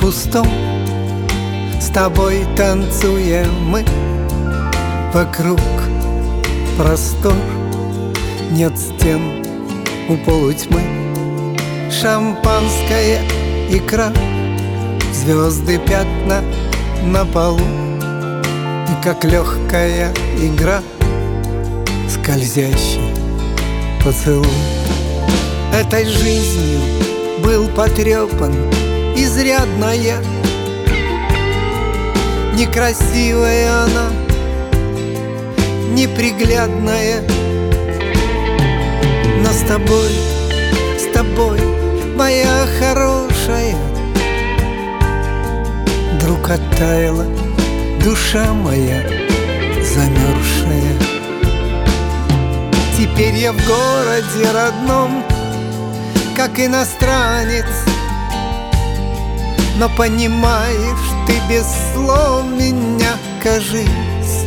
пустом с тобой танцуем мы. Вокруг простор, нет стен у полутьмы. Шампанское, икра, звезды, пятна на полу. И как легкая игра скользящий поцелуй. Этой жизнью был потрепан изрядно я. Некрасивая она, неприглядная, но с тобой, моя хорошая, вдруг оттаяла душа моя замерзшая. Теперь я в городе родном, как иностранец, но понимаешь ты без слов меня, кажись.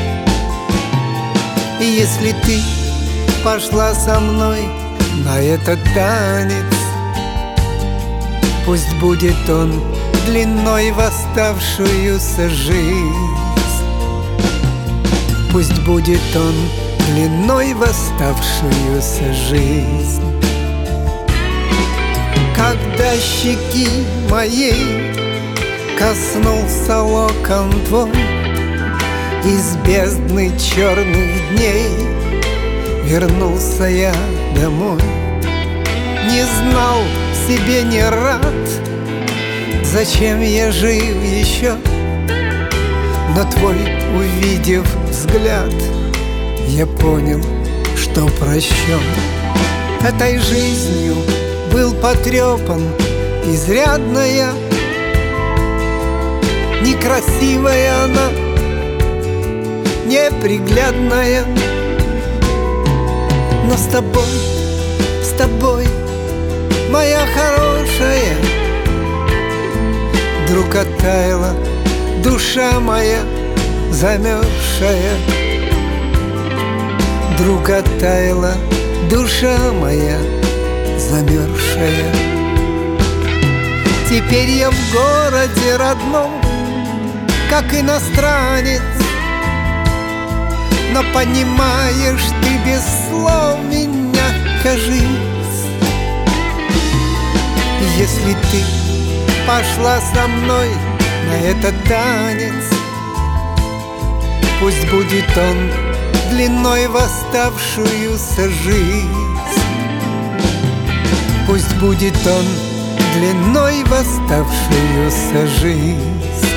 И если ты пошла со мной на этот танец, пусть будет он длиной в оставшуюся жизнь. Пусть будет он длиной в оставшуюся жизнь. Когда щеки моей коснулся локон твой, из бездны черных дней вернулся я домой. Не знал, себе не рад, зачем я жив еще, но твой, увидев взгляд, я понял, что прощен. Этой жизнью был потрепан изрядно я. Некрасивая она, неприглядная, но с тобой, моя хорошая, вдруг оттаяла душа моя замерзшая. Вдруг оттаяла душа моя замерзшая. Теперь я в городе родном, как иностранец, но понимаешь ты без слов меня, кажись. Если ты пошла со мной на этот танец, пусть будет он длиной в оставшуюся жизнь. Пусть будет он длиной в оставшуюся жизнь.